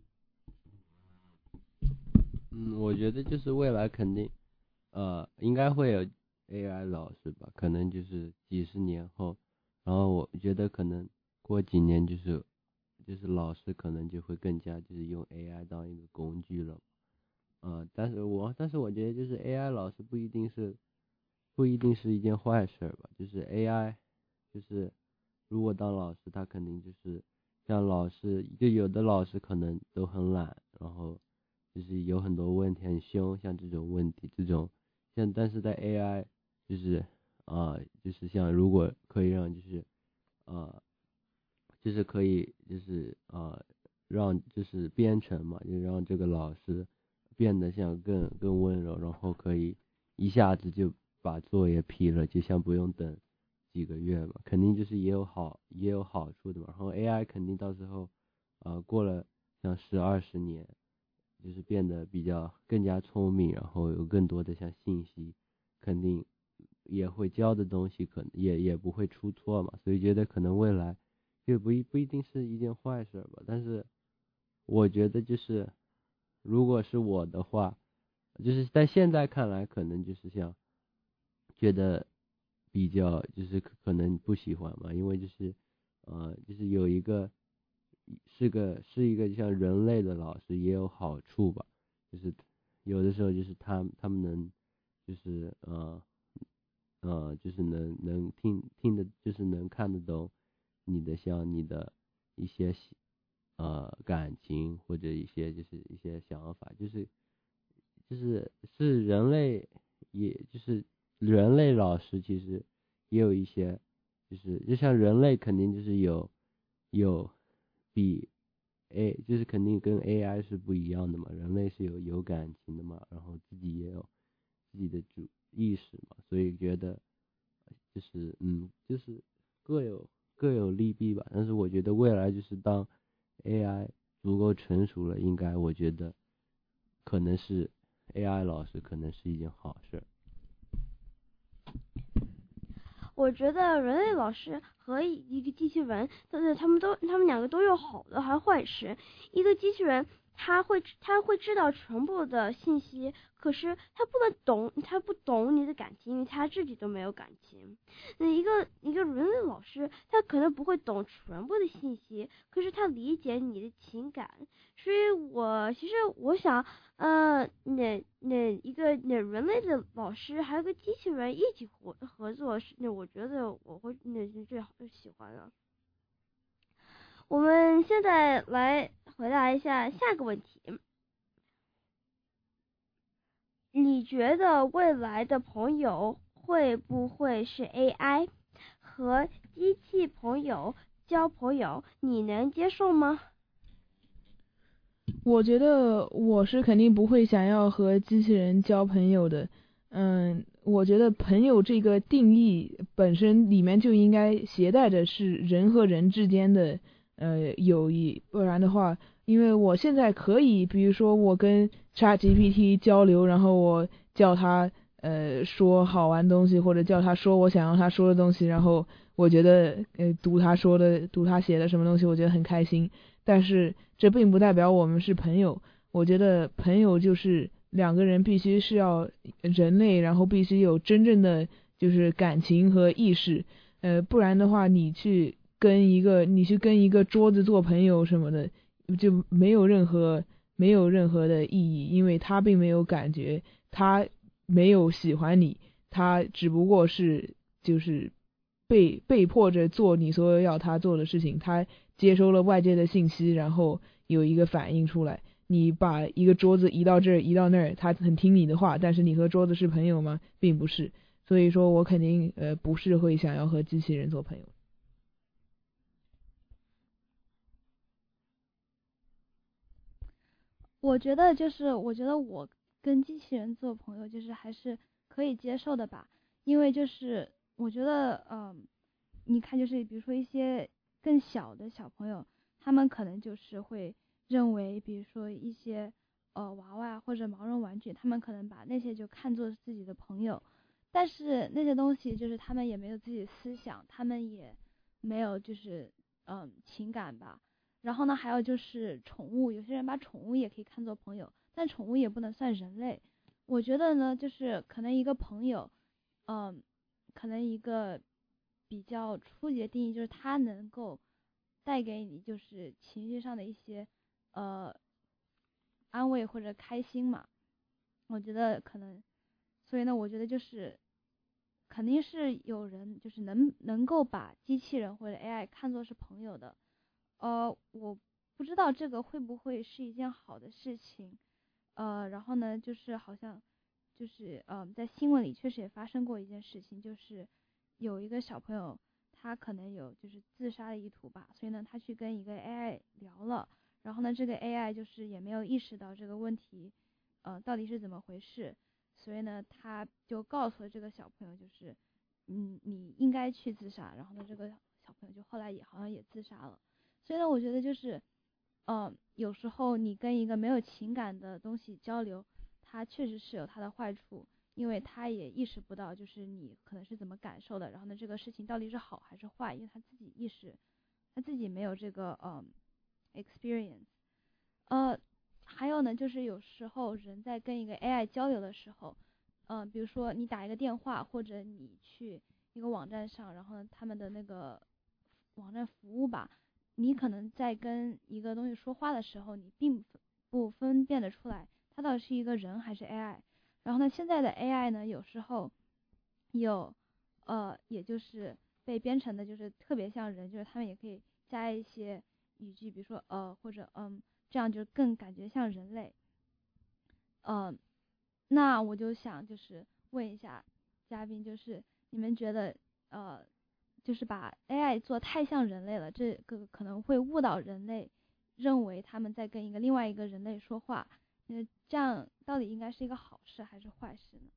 Speaker 10: 嗯，我觉得就是未来肯定，呃，应该会有 A I 老师吧，可能就是几十年后，然后我觉得可能过几年就是就是老师可能就会更加就是用 A I 当一个工具了，呃，但是我但是我觉得就是 A I 老师不一定是不一定是一件坏事吧，就是 A I 就是如果当老师，他肯定就是像老师，就有的老师可能都很懒，然后就是有很多问题很凶，像这种问题这种像但是在 A I 就是啊、呃、就是像如果可以让就是呃就是可以就是呃让就是编程嘛，就让这个老师变得像更更温柔，然后可以一下子就把作业批了，就像不用等几个月嘛，肯定就是也有好也有好处的嘛。然后 A I 肯定到时候呃过了像十二十年，就是变得比较更加聪明，然后有更多的像信息，肯定也会教的东西可能也也不会出错嘛，所以觉得可能未来就不一不一定是一件坏事吧。但是我觉得就是如果是我的话，就是在现在看来可能就是像觉得比较就是可能不喜欢嘛，因为就是呃就是有一个是个是一个像人类的老师也有好处吧，就是有的时候就是他他们能就是呃呃就是能能听听的就是能看得懂你的像你的一些呃感情或者一些就是一些想法，就是就是是人类也就是人类老师其实也有一些就是就像人类肯定就是有有比 A 就是肯定跟 A I 是不一样的嘛，人类是有有感情的嘛，然后自己也有自己的主意识嘛，所以觉得就是嗯就是各有各有利弊吧。但是我觉得未来就是当 A I 足够成熟了，应该我觉得可能是 A I 老师可能是一件好事。
Speaker 7: 我觉得人类老师和一个机器人，但是他们都他们两个都有好的还坏事。一个机器人他会他会知道全部的信息，可是他不能懂，他不懂你的感情，因为他自己都没有感情。那一个一个人类老师，他可能不会懂全部的信息，可是他理解你的情感。所以我其实我想，呃，那那一个那人类的老师还有个机器人一起合合作，是那我觉得我会那是最好喜欢的。我们现在来回答一下下个问题，你觉得未来的朋友会不会是 A I 和机器朋友交朋友，你能接受吗？
Speaker 3: 我觉得我是肯定不会想要和机器人交朋友的。嗯，我觉得朋友这个定义本身里面就应该携带的是人和人之间的呃友谊，不然的话，因为我现在可以，比如说我跟 ChatGPT 交流，然后我叫他呃说好玩东西，或者叫他说我想要他说的东西，然后我觉得呃读他说的读他写的什么东西，我觉得很开心。但是这并不代表我们是朋友。我觉得朋友就是两个人必须是要人类，然后必须有真正的就是感情和意识，呃，不然的话，你去跟一个你去跟一个桌子做朋友什么的，就没有任何没有任何的意义，因为他并没有感觉，他没有喜欢你，他只不过是就是被被迫着做你所有要他做的事情，他接收了外界的信息，然后有一个反应出来。你把一个桌子移到这儿移到那儿，他很听你的话，但是你和桌子是朋友吗？并不是。所以说我肯定呃不是会想要和机器人做朋友。
Speaker 8: 我觉得就是我觉得我跟机器人做朋友就是还是可以接受的吧，因为就是我觉得嗯、呃，你看就是比如说一些更小的小朋友，他们可能就是会认为比如说一些呃娃娃或者毛绒玩具，他们可能把那些就看作自己的朋友，但是那些东西就是他们也没有自己的思想，他们也没有就是嗯、呃、情感吧。然后呢还有就是宠物，有些人把宠物也可以看作朋友，但宠物也不能算人类。我觉得呢就是可能一个朋友嗯、呃、可能一个比较初级的定义就是他能够带给你就是情绪上的一些呃安慰或者开心嘛。我觉得可能所以呢我觉得就是肯定是有人就是能能够把机器人或者 A I 看作是朋友的。呃我不知道这个会不会是一件好的事情。呃然后呢就是好像就是呃在新闻里确实也发生过一件事情，就是有一个小朋友他可能有就是自杀的意图吧，所以呢他去跟一个 A I 聊了，然后呢这个 A I 就是也没有意识到这个问题呃到底是怎么回事，所以呢他就告诉了这个小朋友就是嗯你应该去自杀，然后呢这个小朋友就后来也好像也自杀了。所以呢我觉得就是呃有时候你跟一个没有情感的东西交流，它确实是有它的坏处，因为他也意识不到就是你可能是怎么感受的，然后呢这个事情到底是好还是坏，因为他自己意识他自己没有这个呃 experience。 呃还有呢就是有时候人在跟一个 A I 交流的时候嗯、呃，比如说你打一个电话，或者你去一个网站上，然后呢他们的那个网站服务吧，你可能在跟一个东西说话的时候，你并不分辨得出来它到底是一个人还是 A I。 然后呢现在的 A I 呢有时候有呃也就是被编程的就是特别像人，就是他们也可以加一些语句，比如说呃或者嗯，这样就更感觉像人类。呃那我就想就是问一下嘉宾，就是你们觉得呃就是把 A I 做太像人类了，这个可能会误导人类认为他们在跟一个另外一个人类说话，那这样到底应该是一个好事还是坏事呢？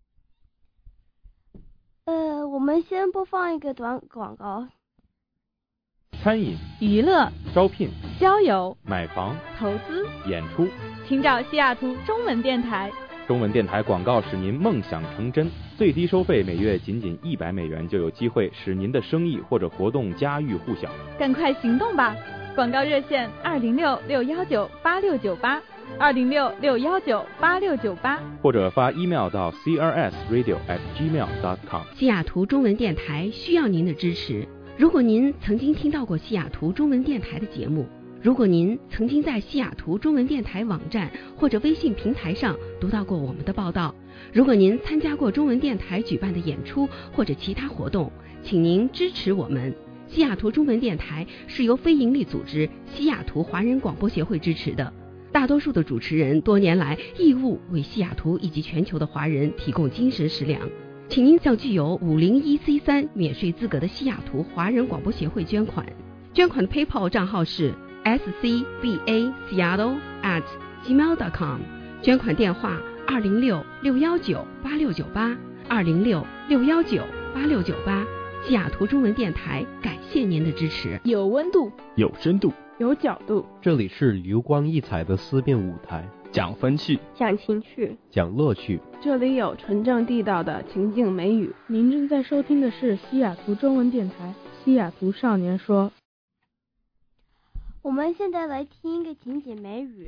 Speaker 7: 呃我们先播放一个短广告。
Speaker 6: 餐饮、
Speaker 2: 娱乐、
Speaker 6: 招聘、
Speaker 2: 交友、
Speaker 6: 买房、
Speaker 2: 投资、
Speaker 6: 演出，
Speaker 2: 请找西雅图中文电台。
Speaker 6: 中文电台广告使您梦想成真，最低收费每月仅仅一百美元，就有机会使您的生意或者活动家喻户晓。
Speaker 2: 赶快行动吧！广告热线二零六六幺九八六九八，二零六六幺九八六九八，
Speaker 6: 或者发 email 到 c r s radio at gmail dot com。
Speaker 12: 西雅图中文电台需要您的支持。如果您曾经听到过西雅图中文电台的节目，如果您曾经在西雅图中文电台网站或者微信平台上读到过我们的报道，如果您参加过中文电台举办的演出或者其他活动，请您支持我们。西雅图中文电台是由非营利组织西雅图华人广播协会支持的，大多数的主持人多年来义务为西雅图以及全球的华人提供精神食粮，请您向具有五零一 C 三免税资格的西雅图华人广播协会捐款。 捐款的 PayPal 账号是 s c b a seattle at gmail dot com， 捐款电话二零六六幺九八六九八二零六六幺九八六九八。西雅图中文电台感谢您的支持。
Speaker 3: 有温度，
Speaker 11: 有深度，
Speaker 3: 有角度，
Speaker 13: 这里是流光溢彩的思辨舞台，
Speaker 11: 讲风趣，
Speaker 5: 讲情趣，
Speaker 13: 讲乐趣，
Speaker 9: 这里有纯正地道的情境美语。
Speaker 14: 您正在收听的是西雅图中文电台西雅图少年说。
Speaker 7: 我们现在来听一个情景美语。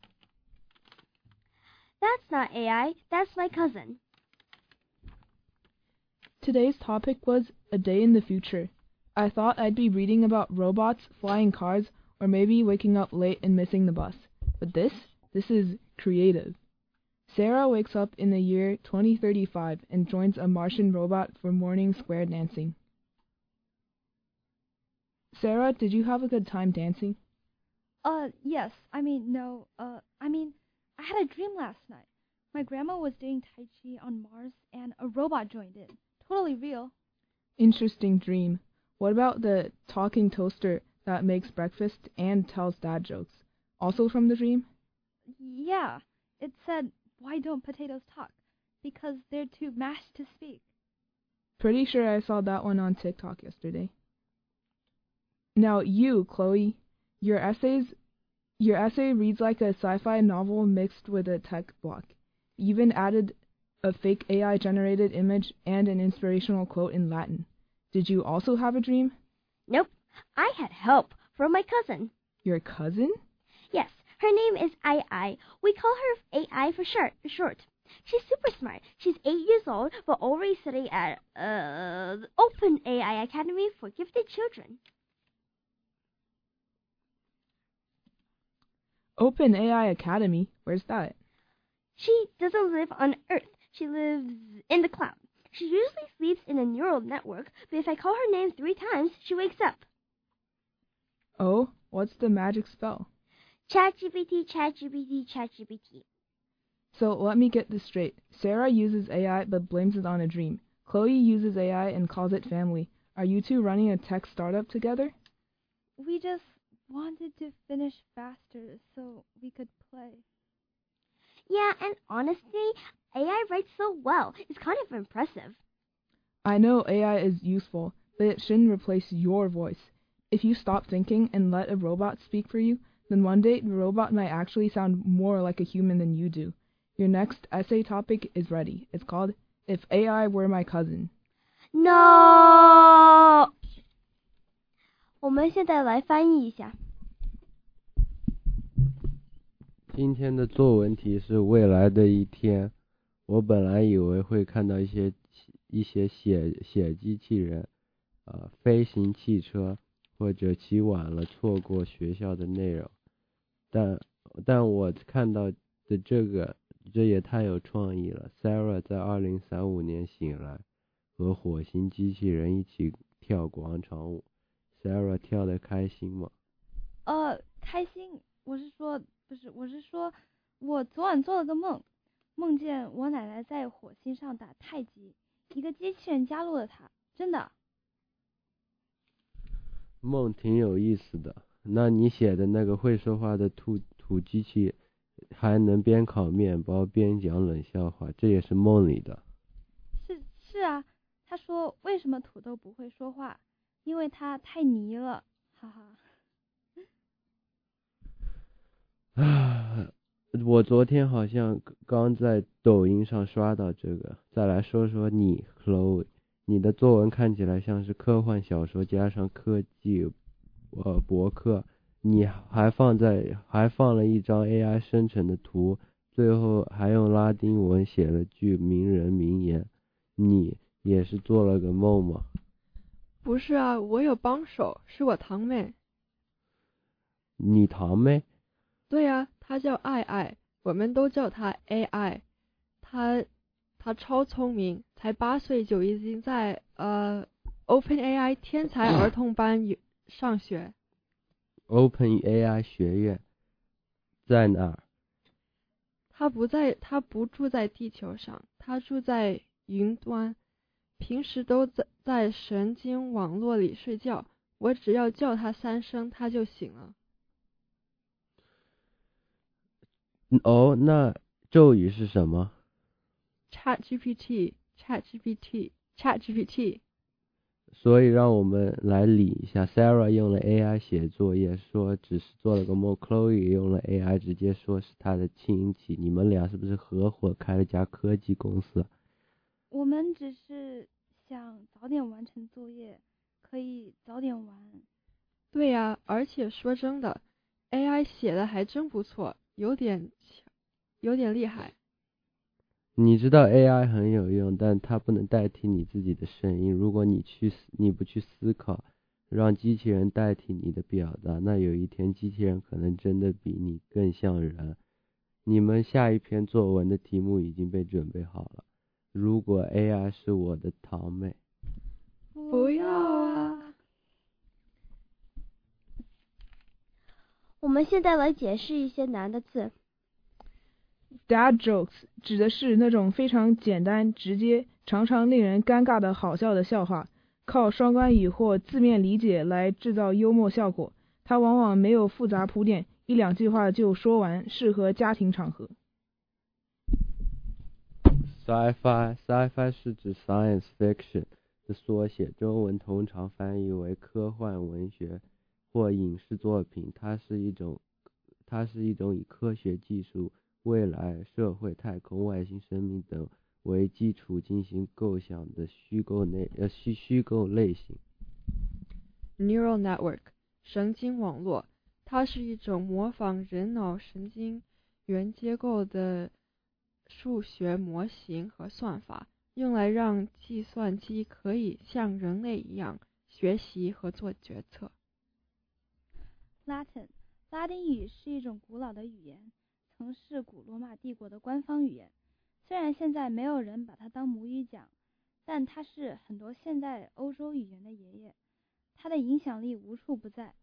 Speaker 7: That's not A I, that's my cousin.
Speaker 3: Today's topic was a day in the future. I thought I'd be reading about robots, flying cars, or maybe waking up late and missing the bus. But this, this is creative. Sarah wakes up in the year twenty thirty-five and joins a Martian robot for morning square dancing. Sarah, did you have a good time dancing?
Speaker 8: Uh, yes. I mean, no. Uh, I mean, I had a dream last night. My grandma was doing Tai Chi on Mars and a robot joined in. Totally real.
Speaker 3: Interesting dream. What about the talking toaster that makes breakfast and tells dad jokes? Also from the dream?
Speaker 8: Yeah. It said, why don't potatoes talk? Because they're too mashed to speak.
Speaker 3: Pretty sure I saw that one on TikTok yesterday. Now you, Chloe, your essays, your essay reads like a sci-fi novel mixed with a tech block. You even added a fake A I-generated image and an inspirational quote in Latin. Did you also have a dream?
Speaker 7: Nope. I had help from my cousin.
Speaker 3: Your cousin?
Speaker 7: Yes, her name is I I. We call her A I for short. short. She's super smart. She's eight years old, but already studying at uh, the Open A I Academy for Gifted Children.
Speaker 3: Open A I Academy? Where's that?
Speaker 7: She doesn't live on Earth. She lives in the cloud. She usually sleeps in a neural network, but if I call her name three times, she wakes up.
Speaker 3: Oh, what's the magic spell?
Speaker 7: ChatGPT, ChatGPT, ChatGPT.
Speaker 3: So let me get this straight. Sarah uses A I but blames it on a dream. Chloe uses A I and calls it family. Are you two running a tech startup together?
Speaker 8: We just wanted to finish faster so we could play.
Speaker 7: Yeah, and honestly, A I writes so well. It's kind of impressive.
Speaker 3: I know A I is useful, but it shouldn't replace your voice. If you stop thinking and let a robot speak for you, then one day the robot might actually sound more like a human than you do. Your next essay topic is ready. It's called If A I Were My Cousin.
Speaker 7: No! 我们现在来翻译一下。
Speaker 10: 今天的作文题是未来的一天。我本来以为会看到一些一些写写机器人，呃，飞行汽车，或者起晚了错过学校的内容，但但我看到的这个，这也太有创意了。Sarah 在二零三五年醒来，和火星机器人一起跳广场舞。Sarah 跳得开心吗？
Speaker 8: 呃，开心。我是说，不是，我是说，我昨晚做了个梦，梦见我奶奶在火星上打太极，一个机器人加入了她，真的。
Speaker 10: 梦挺有意思的。那你写的那个会说话的土土机器，还能边烤面包边讲冷笑话，这也是梦里的。
Speaker 8: 是是啊，他说为什么土豆不会说话？因为它太泥了，哈哈。
Speaker 10: 啊，我昨天好像刚在抖音上刷到这个。再来说说你 Chloe， 你的作文看起来像是科幻小说加上科技呃博客，你还放在还放了一张 A I 生成的图，最后还用拉丁文写了句名人名言，你也是做了个梦吗？
Speaker 5: 不是啊，我有帮手，是我堂妹。
Speaker 10: 你堂妹？
Speaker 5: 对啊，她叫爱爱，我们都叫她 A I。她她超聪明，才八岁就已经在呃 Open A I 天才儿童班上学。
Speaker 10: Open A I 学院在哪儿？
Speaker 5: 她不在，她不住在地球上，她住在云端。平时都在在神经网络里睡觉， 我只要叫它三声，它就醒了。
Speaker 10: 哦，那咒语是什么
Speaker 5: ？ChatGPT ChatGPT ChatGPT。
Speaker 10: 所以让我们来理一下 ，Sarah 用了 A I 写作业，说只是做了个梦 ；Chloe 用了 A I 直接说是他的亲戚。你们俩是不是合伙开了家科技公司？
Speaker 8: 我们只是想早点完成作业，可以早点玩。
Speaker 5: 对呀、啊，而且说真的 ，A I 写的还真不错，有点有点厉害。
Speaker 10: 你知道 A I 很有用，但它不能代替你自己的声音。如果你去你不去思考，让机器人代替你的表达，那有一天机器人可能真的比你更像人。你们下一篇作文的题目已经被准备好了。如果 A I 是我的堂妹。
Speaker 5: 不要啊！
Speaker 7: 我们现在来解释一些难的字。
Speaker 3: Dad jokes 指的是那种非常简单、直接、常常令人尴尬的好笑的笑话，靠双关语或字面理解来制造幽默效果。它往往没有复杂铺垫，一两句话就说完，适合家庭场合。
Speaker 10: Sci-fi Sci-fi 是指 science fiction 的缩写，中文通常翻译为科幻文学或影视作品。它是一种它是一种以科学技术、未来、社会、太空、外星生命等为基础进行构想的虚构内呃虚虚构类型。
Speaker 5: Neural network 神经网络，它是一种模仿人脑神经元结构的数学模型和算法，用来让计算机可以像人类一样学习和做决策。
Speaker 8: Latin 拉丁语是一种古老的语言，曾是古罗马帝国的官方语言。虽然现在没有人把它当母语讲，但它是很多现代欧洲语言的爷爷，它的影响力无处不在。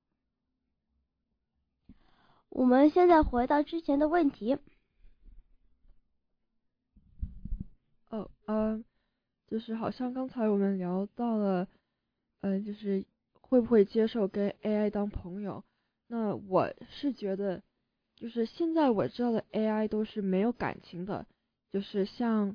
Speaker 7: 我们现在回到之前的问题。
Speaker 5: 哦，呃，就是好像刚才我们聊到了，呃，就是会不会接受跟 A I 当朋友？那我是觉得，就是现在我知道的 A I 都是没有感情的，就是像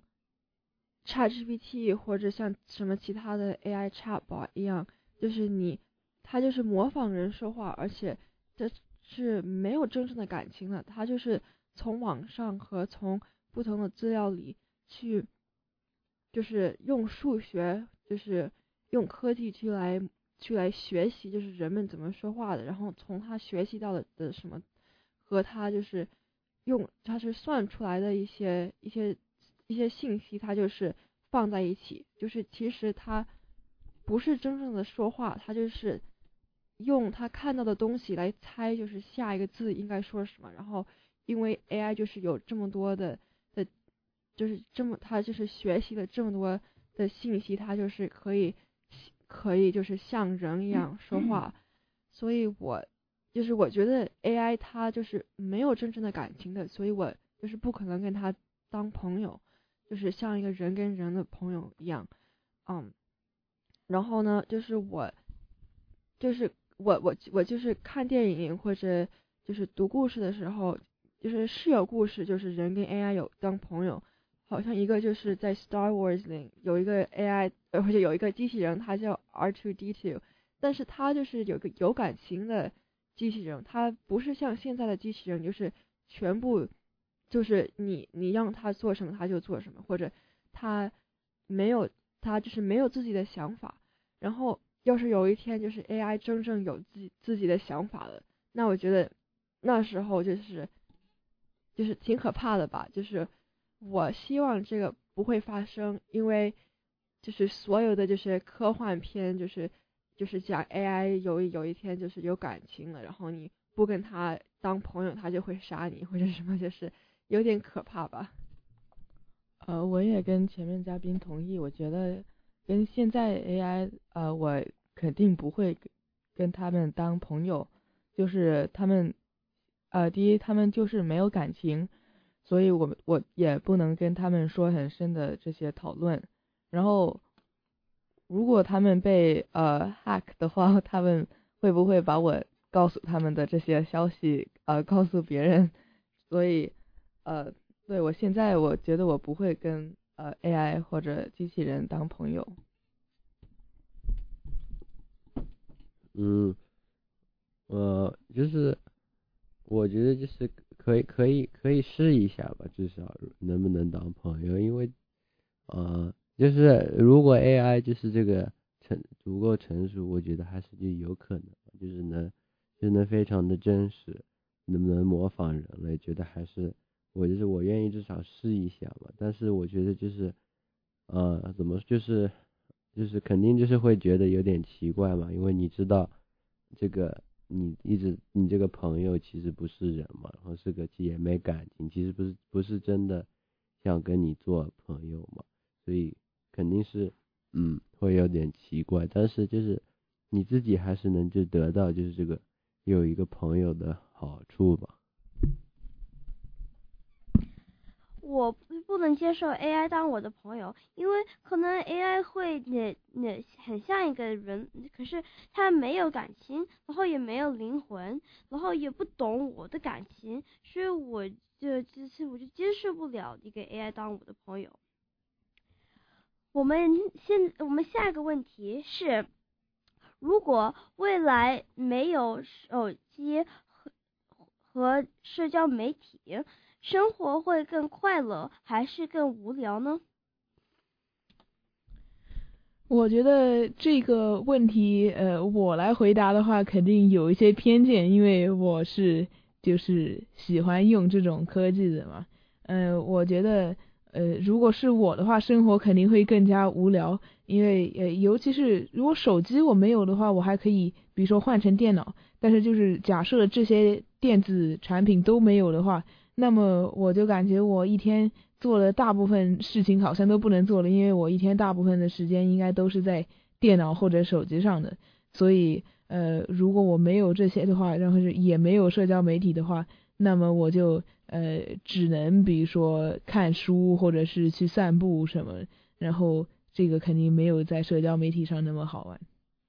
Speaker 5: ChatGPT 或者像什么其他的 A I chatbot 一样，就是你，它就是模仿人说话，而且这是没有真正的感情的，它就是从网上和从不同的资料里去。就是用数学，就是用科技去来去来学习，就是人们怎么说话的，然后从他学习到的的什么，和他就是用他是算出来的一些一些一些信息，他就是放在一起，就是其实他不是真正的说话，他就是用他看到的东西来猜，就是下一个字应该说什么，然后因为 A I 就是有这么多的。就是这么，他就是学习了这么多的信息，他就是可以可以就是像人一样说话，所以我就是我觉得 A I 它就是没有真正的感情的，所以我就是不可能跟他当朋友，就是像一个人跟人的朋友一样，嗯，然后呢，就是我就是我我我就是看电影或者就是读故事的时候，就是是有故事，就是人跟 A I 有当朋友。好像一个就是在 Star Wars 里有一个 A I， 或者有一个机器人，它叫 R 二 D 二， 但是它就是有个有感情的机器人，它不是像现在的机器人，就是全部就是你你让它做什么它就做什么，或者它没有它就是没有自己的想法。然后要是有一天就是 A I 真正有自己自己的想法了，那我觉得那时候就是就是挺可怕的吧，就是。我希望这个不会发生，因为就是所有的就是科幻片，就是就是讲 A I 有有一天就是有感情了，然后你不跟他当朋友，他就会杀你或者什么，就是有点可怕吧。
Speaker 9: 呃，我也跟前面嘉宾同意，我觉得跟现在 A I， 呃，我肯定不会跟他们当朋友，就是他们，呃，第一他们就是没有感情。所以我我也不能跟他们说很深的这些讨论，然后如果他们被呃 hack 的话，他们会不会把我告诉他们的这些消息呃告诉别人？所以呃，对我现在我觉得我不会跟呃 A I 或者机器人当朋友。
Speaker 10: 嗯，呃，就是我觉得就是可以可以可以试一下吧，至少能不能当朋友，因为呃，就是如果 A I 就是这个成足够成熟，我觉得还是就有可能，就是能就能非常的真实，能不能模仿人类，觉得还是我就是我愿意至少试一下嘛。但是我觉得就是呃怎么就是就是肯定就是会觉得有点奇怪嘛，因为你知道这个你一直你这个朋友其实不是人嘛，然后是个也没感情，其实不是不是真的想跟你做朋友嘛，所以肯定是嗯会有点奇怪，但是就是你自己还是能就得到就是这个有一个朋友的好处吧。
Speaker 7: 我不能接受 A I 当我的朋友，因为可能 A I 会那那很像一个人，可是他没有感情，然后也没有灵魂，然后也不懂我的感情，所以我就就是我就接受不了一个 A I 当我的朋友。我们现我们下一个问题是，如果未来没有手机和和社交媒体，生活会更快乐还是更无聊呢？
Speaker 3: 我觉得这个问题，呃，我来回答的话，肯定有一些偏见，因为我是就是喜欢用这种科技的嘛。嗯、呃，我觉得，呃，如果是我的话，生活肯定会更加无聊，因为呃，尤其是如果手机我没有的话，我还可以，比如说换成电脑。但是就是假设这些电子产品都没有的话，那么我就感觉我一天做的大部分事情好像都不能做了，因为我一天大部分的时间应该都是在电脑或者手机上的。所以呃，如果我没有这些的话，然后是也没有社交媒体的话，那么我就呃只能比如说看书或者是去散步什么，然后这个肯定没有在社交媒体上那么好玩。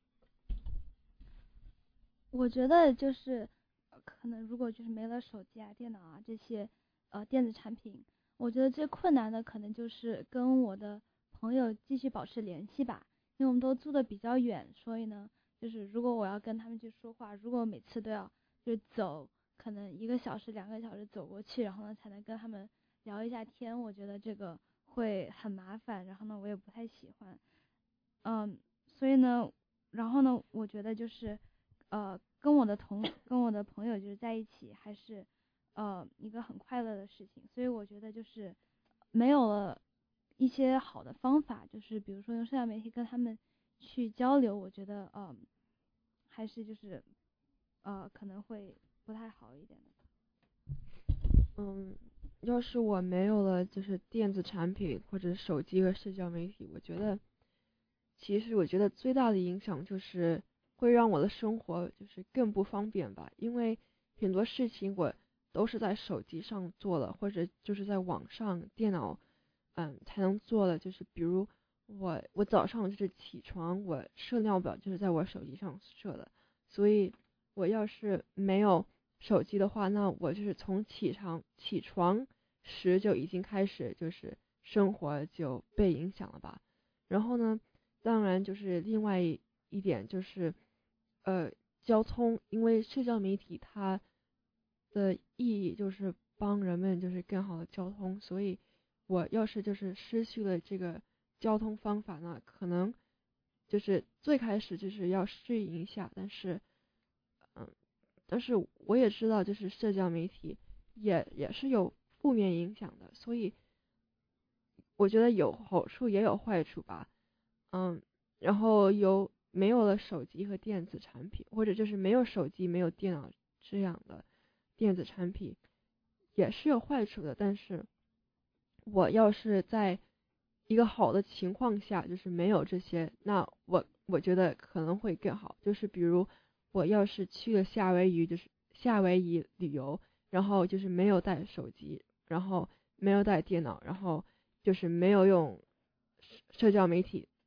Speaker 8: 我觉得就是可能如果就是没了手机啊、电脑啊这些呃电子产品，我觉得最困难的可能就是跟我的朋友继续保持联系吧，因为我们都住的比较远，所以呢，就是如果我要跟他们去说话，如果每次都要就走可能一个小时、两个小时走过去，然后呢才能跟他们聊一下天，我觉得这个会很麻烦，然后呢我也不太喜欢，嗯，所以呢，然后呢，我觉得就是。呃，跟我的同跟我的朋友就是在一起，还是呃一个很快乐的事情。所以我觉得就是没有了一些好的方法，就是比如说用社交媒体跟他们去交流，我觉得呃还是就是呃可能会不太好一点的。
Speaker 5: 嗯，要是我没有了就是电子产品或者手机和社交媒体，我觉得其实我觉得最大的影响就是会让我的生活就是更不方便吧，因为很多事情我都是在手机上做了，或者就是在网上电脑嗯才能做的，就是比如我我早上就是起床，我设尿表就是在我手机上设的，所以我要是没有手机的话，那我就是从起床起床时就已经开始就是生活就被影响了吧。然后呢，当然就是另外一点就是呃交通，因为社交媒体它的意义就是帮人们就是更好的交通，所以我要是就是失去了这个交通方法呢，可能就是最开始就是要适应一下，但是嗯，但是我也知道就是社交媒体也也是有负面影响的，所以我觉得有好处也有坏处吧。嗯，然后有没有了手机和电子产品，或者就是没有手机没有电脑这样的电子产品也是有坏处的，但是我要是在一个好的情况下就是没有这些，那我我觉得可能会更好，就是比如我要是去了夏威夷，就是夏威夷旅游，然后就是没有带手机，然后没有带电脑，然后就是没有用社交媒体，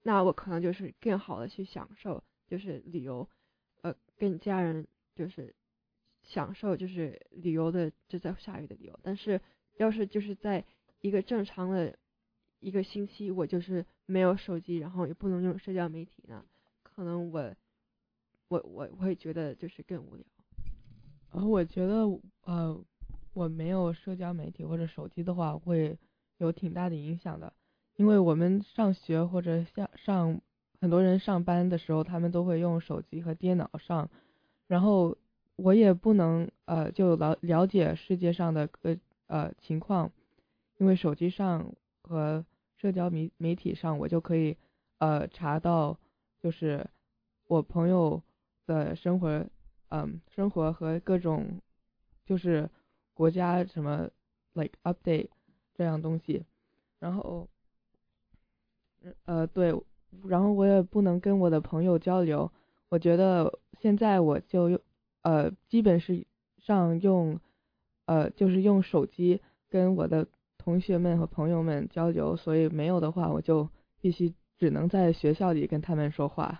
Speaker 5: 那我可能就是更好的去享受就是旅游，呃，跟家人就是享受就是旅游的就在下雨的旅游。但是要是就是在一个正常的一个星期，我就是没有手机，然后也不能用社交媒体呢，可能我我我我会觉得就是更无聊。
Speaker 9: 然后我觉得呃我没有社交媒体或者手机的话会有挺大的影响的，因为我们上学或者上上很多人上班的时候，他们都会用手机和电脑上，然后我也不能呃就了了解世界上的呃呃情况，因为手机上和社交媒媒体上我就可以呃查到就是我朋友的生活嗯生活和各种就是国家什么 like update 这样东西，然后呃对，然后我也不能跟我的朋友交流。我觉得现在我就呃基本是上用呃就是用手机跟我的同学们和朋友们交流，所以没有的话我就必须只能在学校里跟他们说话。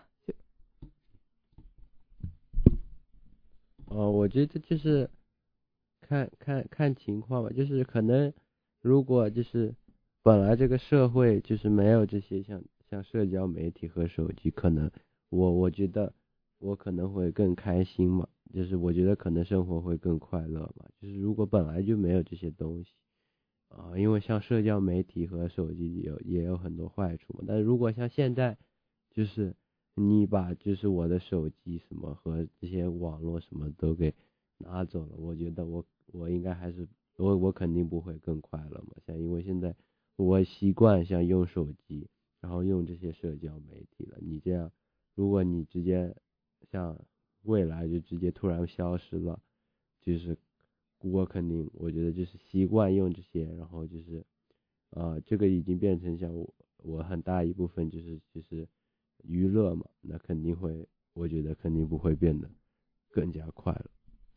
Speaker 10: 呃，我觉得就是看看看情况吧，就是可能如果就是本来这个社会就是没有这些像像社交媒体和手机，可能我我觉得我可能会更开心嘛，就是我觉得可能生活会更快乐嘛，就是如果本来就没有这些东西啊、呃，因为像社交媒体和手机也有也有很多坏处嘛，但是如果像现在就是你把就是我的手机什么和这些网络什么都给拿走了，我觉得我我应该还是我我肯定不会更快乐嘛，像因为现在我习惯像用手机然后用这些社交媒体了，你这样如果你直接像未来就直接突然消失了，就是我肯定我觉得就是习惯用这些，然后就是呃这个已经变成像我我很大一部分就是就是娱乐嘛，那肯定会我觉得肯定不会变得更加快乐。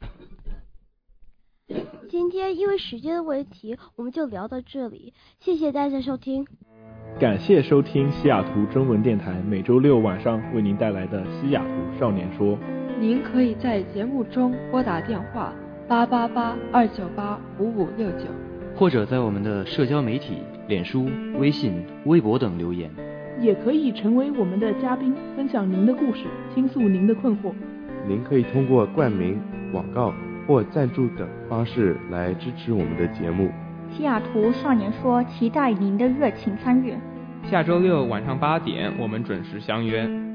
Speaker 7: 今天因为时间的问题，我们就聊到这里，谢谢大家收听。
Speaker 1: 感谢收听西雅图中文电台每周六晚上为您带来的西雅图少年说。
Speaker 5: 您可以在节目中拨打电话八八八二九八五五六九，
Speaker 4: 或者在我们的社交媒体脸书、微信、微博等留言，
Speaker 14: 也可以成为我们的嘉宾，分享您的故事，倾诉您的困惑。
Speaker 1: 您可以通过冠名、广告或赞助等方式来支持我们的节目。
Speaker 15: 西雅图少年说期待您的热情参与。
Speaker 16: 下周六晚上八点，我们准时相约。